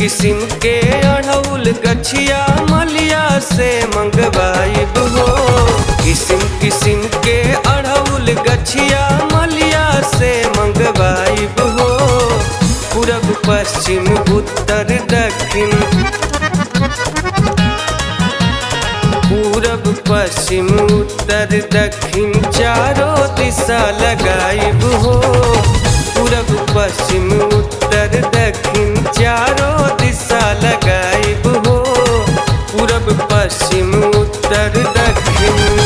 किस्म के अड़हुल गछिया मलिया से मंगवाइब हो। किस्म किस्म के अड़हुल गछिया मलिया से मंगवाइब हो। पूरब पश्चिम उत्तर दक्षिण, पूरब पश्चिम उत्तर दक्षिण चारों दिशा लगाइब हो। पूरब पश्चिम उत्तर दक्षिण चारों दिशा लगाइब हो। पूरब पश्चिम उत्तर दक्षिण।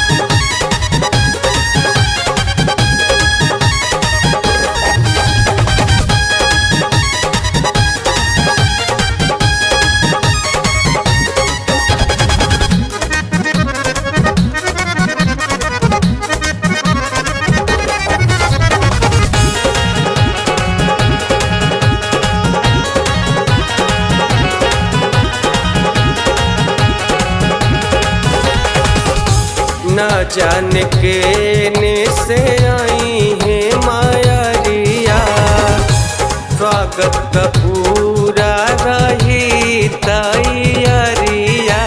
ना जाने के ने से आई है मायारिया, स्वागत का पूरा रही तैयारिया।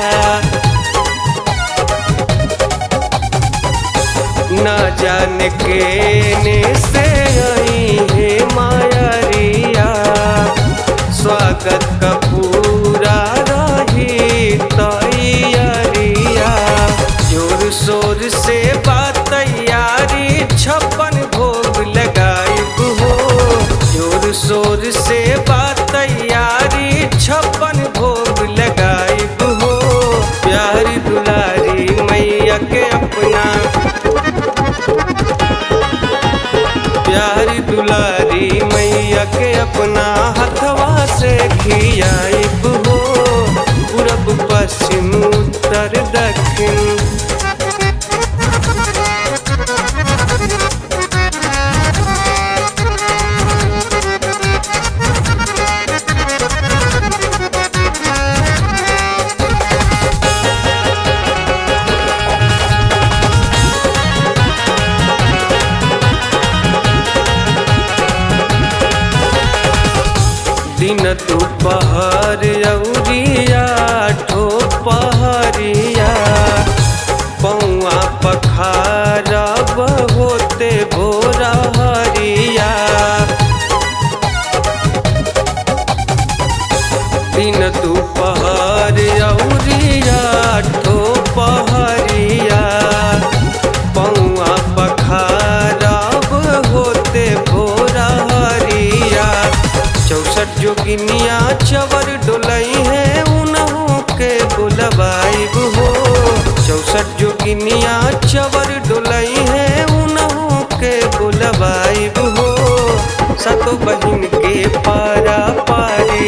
ना जाने के ने से आई है मायारिया, स्वागत का पूरा रही तैयारिया। जोर शोर से बात तैयारी 56 भोग लगाइब हो। जोर शोर से बात तैयारी 56 भोग लगाइब हो। प्यारी दुलारी मैया के अपना, प्यारी दुलारी मैया के अपना हथवा से खियाइब हो। पूरब पश्चिम उत्तर दक्षिण। दिन दोपहर अउरिया ठो पहरिया, पौआ पखारब होते भोरा हरिया। दिन दोपहर अउरिया ठो पहरिया, पौआ पखारब होते भोरा हरिया। 64 जोगिनिया चवर डोलई है उनहु के बुलवाइब हो। 64 जोगिनिया चवर डोलई है उनहु के बुलवाइब हो। सातों बहिन के पारा पारी,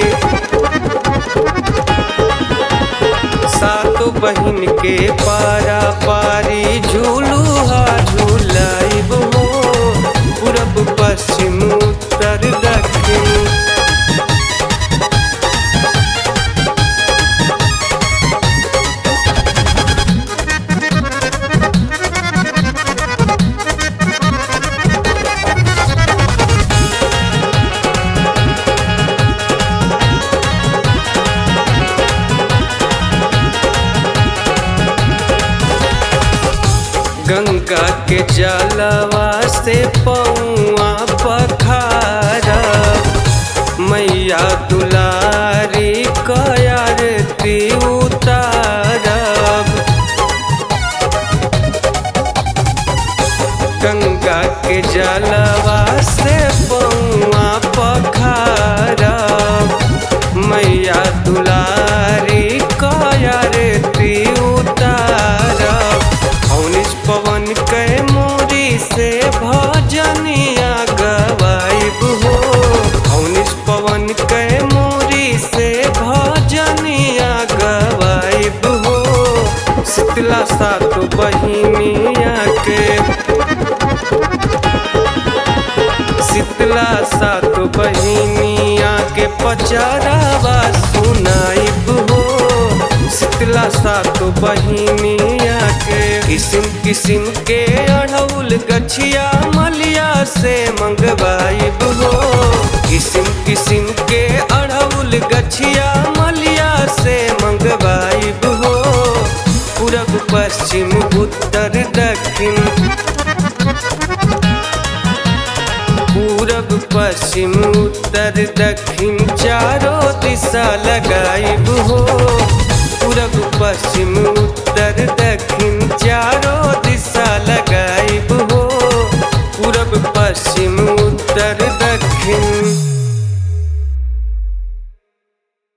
सातों बहिन के पारा पारी झूलुहा झूलाइब हो। पूरब पश्चिम उत्तर दक्षिण। गंगा के जलवा से पौआ पखारा, मैया दुलारी कयारती उतारब। गंगा के जलवा से पौआ पखारा, मैया दुलारी कयारती उतारब। पवन के मोरी से भजनिया गवाइब हो। 19 पवन के मोरी से भजनिया गवाइब हो। शीतला सातों बहिनिया के, शीतला सातों बहिनिया के पचरावा सुनाइब हो। शीतला सातों बहिनिया के। किस्म किस्म के अड़हुल गछिया मलिया से मंगवाइब हो। किसिम किसिम के अड़हुल गछिया मलिया से मंगवाइब हो। पूरब पश्चिम उत्तर दक्षिण, पूरब पश्चिम उत्तर दक्षिण चारों दिशा लगाइब हो।